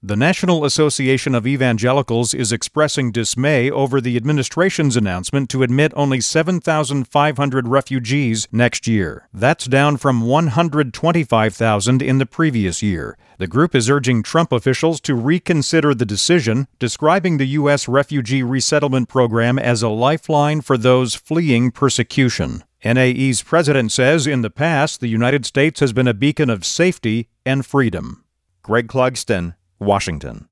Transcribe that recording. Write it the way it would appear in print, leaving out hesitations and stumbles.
The National Association of Evangelicals is expressing dismay over the administration's announcement to admit only 7,500 refugees next year. That's down from 125,000 in the previous year. The group is urging Trump officials to reconsider the decision, describing the U.S. refugee resettlement program as a lifeline for those fleeing persecution. NAE's president says in the past the United States has been a beacon of safety and freedom. Greg Clugston, Washington.